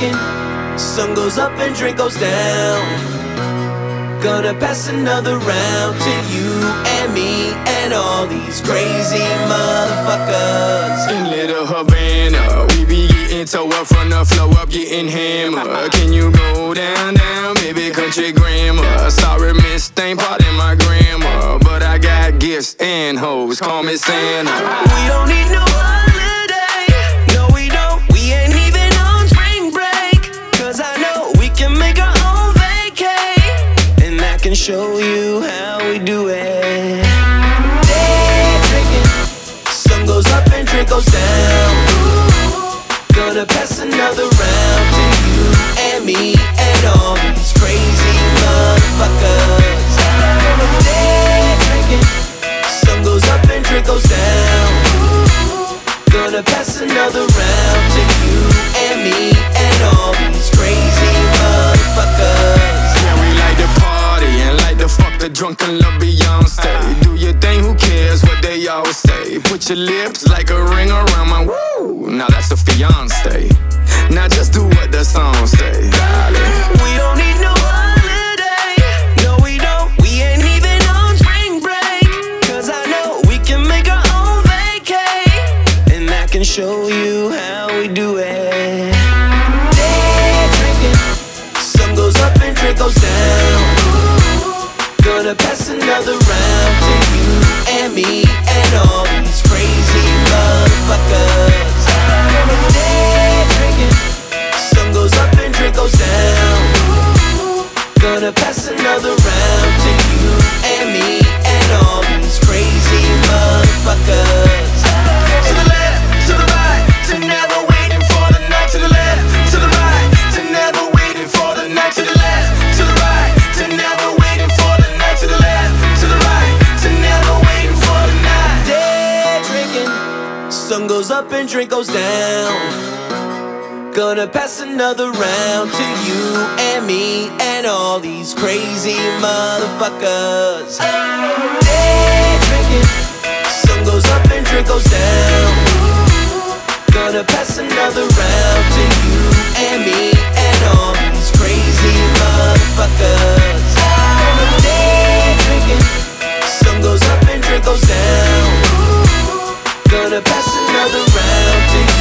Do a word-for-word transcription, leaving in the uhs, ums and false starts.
drinking. Sun goes up and drink goes down. Gonna pass another round to you and me and all these crazy motherfuckers. In Little Havana, we be getting toe up from the flow up, getting hammered. Can you go down, down, baby, country grammar? Sorry, miss, ain't part in my grammar, but I got gifts and hoes, call me Santa. We don't need no holiday, no we don't. We ain't even on spring break, cause I know we can make our own vacay, and I can show you how we do it. Day drinking, sun goes up and drink goes down. Gonna pass another round to you and me and all these crazy motherfuckers. Day drinking, sun goes up and drink goes down. Gonna pass another round to you and me and all these crazy motherfuckers. Yeah, we like to party and like to fuck the drunken love Beyonce. Do your thing, who cares what they all say? Put your lips like a ring around my woo. Now that's a fiance. Now just do what the song say, darling. We don't need no holiday, no we don't. We ain't even on spring break, cause I know we can make our own vacay, and I can show you how we do it. Day drinking, sun goes up and drink goes down. Gonna pass another round to you and me and all these crazy motherfuckers. Day drinking, sun goes up and drink goes down. Gonna pass another round to you and me and all these crazy motherfuckers. To the left, to the right, to never waiting for the night. To the left, to the right, to never waiting for the night. To the left, to the right, to never waiting for the night. To the left, to the right, to never waiting for the night. Day drinking, sun goes up and drink goes down. Gonna pass another round to you and me and all these crazy motherfuckers. Day drinking, sun goes up and drink goes down. Gonna pass another round to you and me and all these crazy motherfuckers. Day drinking, sun goes up and drink goes down. Gonna pass another round to you